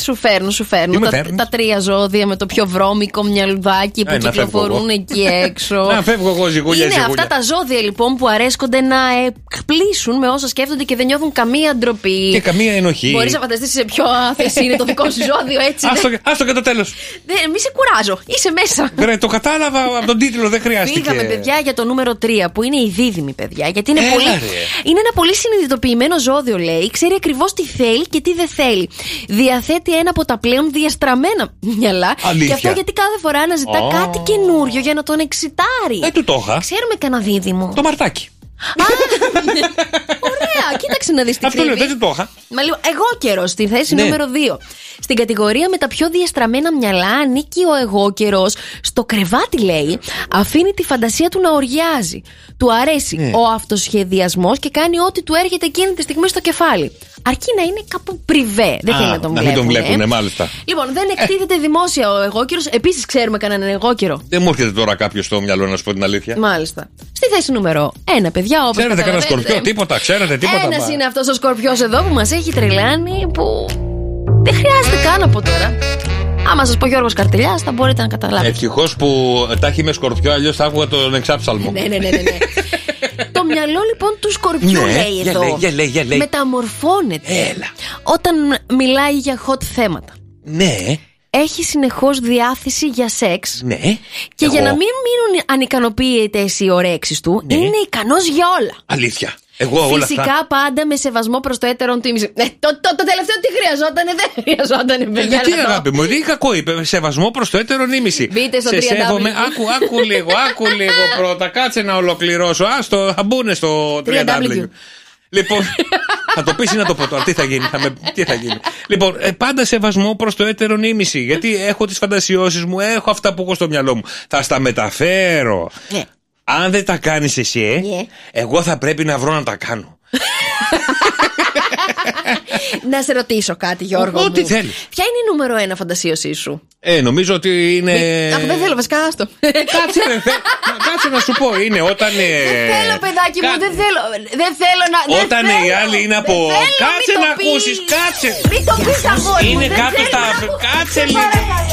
Σου φέρνω. Τα τρία ζώδια με το πιο βρώμικο μυαλουδάκι που κυκλοφορούν εκεί έξω. Να φεύγω εγώ ζυγούλια. Είναι αυτά τα ζώδια λοιπόν που αρέσκονται να εκπλήσουν με όσα σκέφτονται και δεν νιώθουν καμία ντροπή. Και καμία ενοχή. Μπορείς να φανταστείς σε ποιο άθεση είναι το δικό σου ζώδιο, έτσι. Άστο και το τέλος. Μη σε κουράζω, είσαι μέσα. Βρε, το κατάλαβα από τον τίτλο, δεν χρειάστηκε. Πήγαμε, παιδιά, για το νούμερο 3 που είναι η δίδυμη, παιδιά. Γιατί είναι είναι ένα πολύ συνειδητοποιημένο ζώδιο, λέει. Ξέρει ακριβώς τι θέλει και τι δεν θέλει. Διαθέτει ένα από τα πλέον διαστραμμένα μυαλά. Αλήθεια. Και αυτό γιατί κάθε φορά αναζητά κάτι καινούριο για να τον εξητάρει. Του το είχα. Ξέρουμε κανένα δίδυμο. Το Μαρτάκι. Ωραία, κοίταξε να δεις τι αυτό λέω, δεν το είχα. Εγώ καιρό στη θέση νούμερο 2. Στην κατηγορία με τα πιο διαστραμμένα μυαλά ανήκει ο εγώ καιρός. Στο κρεβάτι, λέει, αφήνει τη φαντασία του να οριάζει. Του αρέσει ο αυτοσχεδιασμός και κάνει ό,τι του έρχεται εκείνη τη στιγμή στο κεφάλι. Αρκεί να είναι κάπου πριβέ. Δεν θέλει να τον βλέπουν. Να μην τον βλέπουνε, μάλιστα. Λοιπόν, δεν εκτίθεται δημόσια ο εγώ καιρός. Επίσης, ξέρουμε κανέναν εγώ καιρο. Δεν μου έρχεται τώρα κάποιο στο μυαλό, να σου πω την αλήθεια. Μάλιστα. Στη θέση νούμερο 1, παιδιά, όπως ξέρετε κανένα σκορπιό, τίποτα, ξέρετε τίποτα. Ένας είναι αυτός ο σκορπιός εδώ που μας έχει τρελάνει, που δεν χρειάζεται καν από τώρα. Άμα σας πω Γιώργος Καρτελιάς, θα μπορείτε να καταλάβετε. Ευτυχώς που τα έχει με σκορπιό, αλλιώς θα άκουγα τον εξάψαλμο. Ναι. Το μυαλό λοιπόν του σκορπιού, λέει εδώ, λέει. μεταμορφώνεται. Έλα. Όταν μιλάει για hot θέματα. Ναι. Έχει συνεχώς διάθεση για σεξ. Ναι. Και για να μην μείνουν ανικανοποιητές οι ορέξεις του, είναι ικανός για όλα. Αλήθεια. Εγώ όλα φυσικά αυτά. Πάντα με σεβασμό προς το έτερον του ήμιση. Το τελευταίο τι χρειαζότανε, δεν χρειαζότανε, παιδιά. Τι αγάπη μου, τι κακό είπε. Σεβασμό προς το έτερον ήμιση. Μπείτε στο 3W. Άκου λίγο πρώτα. Κάτσε να ολοκληρώσω. Άστο, θα μπουν στο 3W. Λοιπόν, θα το πεις ή να το πω τώρα, τι θα γίνει. Λοιπόν, πάντα σεβασμό προς το έτερον ήμιση. Γιατί έχω τις φαντασιώσεις μου, έχω αυτά που έχω στο μυαλό μου. Θα στα μεταφέρω. Αν δεν τα κάνεις εσύ, εγώ θα πρέπει να βρω να τα κάνω. Να σε ρωτήσω κάτι, Γιώργο. Ό,τι θέλεις. Ποια είναι η νούμερο 1 φαντασίωσή σου? Νομίζω ότι είναι. Αχ, δεν θέλω, βασικά, άστο. Κάτσε να σου πω, είναι όταν. Δεν θέλω, παιδάκι μου, δεν θέλω να. Όταν οι άλλοι είναι από. Κάτσε να ακούσεις, κάτσε. Μην το πεις, αγόρι μου. Είναι κάτω στα. Κάτσε λίγο.